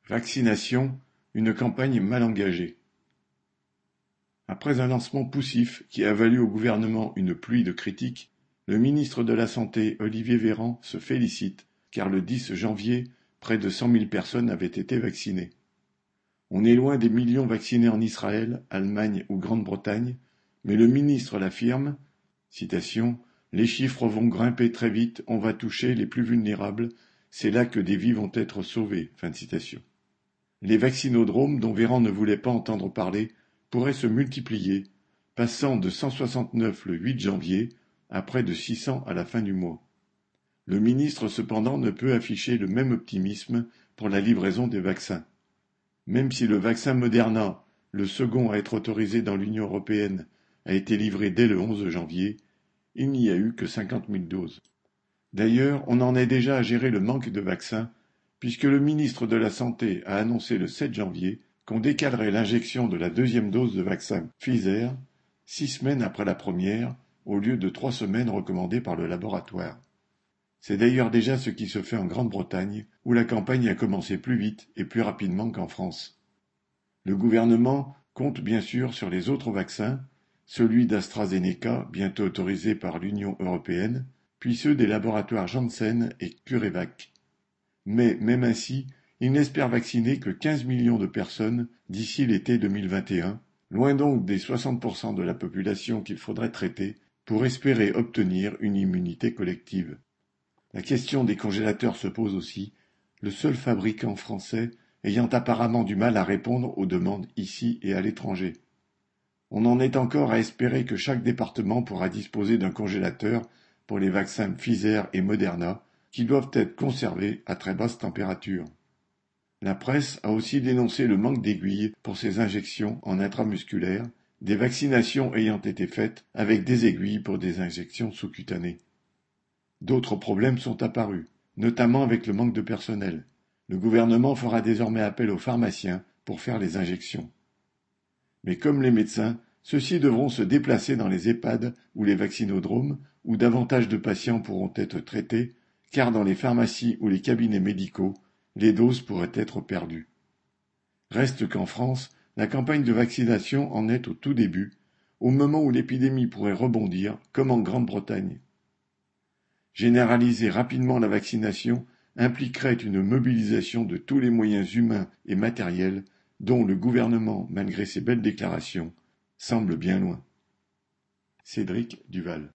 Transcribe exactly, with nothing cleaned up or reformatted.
Vaccination, une campagne mal engagée. Après un lancement poussif qui a valu au gouvernement une pluie de critiques, le ministre de la Santé, Olivier Véran, se félicite car le dix janvier, près de cent mille personnes avaient été vaccinées. On est loin des millions vaccinés en Israël, Allemagne ou Grande-Bretagne, mais le ministre l'affirme, citation, « Les chiffres vont grimper très vite, on va toucher les plus vulnérables, c'est là que des vies vont être sauvées. » Fin de citation. Les vaccinodromes dont Véran ne voulait pas entendre parler pourraient se multiplier, passant de cent soixante-neuf le huit janvier à près de six cents à la fin du mois. Le ministre cependant ne peut afficher le même optimisme pour la livraison des vaccins. Même si le vaccin Moderna, le second à être autorisé dans l'Union européenne, a été livré dès le onze janvier, il n'y a eu que cinquante mille doses. D'ailleurs, on en est déjà à gérer le manque de vaccins, puisque le ministre de la Santé a annoncé le sept janvier qu'on décalerait l'injection de la deuxième dose de vaccin Pfizer six semaines après la première, au lieu de trois semaines recommandées par le laboratoire. C'est d'ailleurs déjà ce qui se fait en Grande-Bretagne, où la campagne a commencé plus vite et plus rapidement qu'en France. Le gouvernement compte bien sûr sur les autres vaccins, celui d'AstraZeneca, bientôt autorisé par l'Union européenne, puis ceux des laboratoires Janssen et CureVac. Mais, même ainsi, il n'espère vacciner que quinze millions de personnes d'ici l'été deux mille vingt et un, loin donc des soixante pour cent de la population qu'il faudrait traiter pour espérer obtenir une immunité collective. La question des congélateurs se pose aussi, le seul fabricant français ayant apparemment du mal à répondre aux demandes ici et à l'étranger. On en est encore à espérer que chaque département pourra disposer d'un congélateur pour les vaccins Pfizer et Moderna, qui doivent être conservés à très basse température. La presse a aussi dénoncé le manque d'aiguilles pour ces injections en intramusculaire, des vaccinations ayant été faites avec des aiguilles pour des injections sous-cutanées. D'autres problèmes sont apparus, notamment avec le manque de personnel. Le gouvernement fera désormais appel aux pharmaciens pour faire les injections. Mais comme les médecins, ceux-ci devront se déplacer dans les EHPAD ou les vaccinodromes, où davantage de patients pourront être traités, car dans les pharmacies ou les cabinets médicaux, les doses pourraient être perdues. Reste qu'en France, la campagne de vaccination en est au tout début, au moment où l'épidémie pourrait rebondir, comme en Grande-Bretagne. Généraliser rapidement la vaccination impliquerait une mobilisation de tous les moyens humains et matériels dont le gouvernement, malgré ses belles déclarations, semble bien loin. Cédric Duval.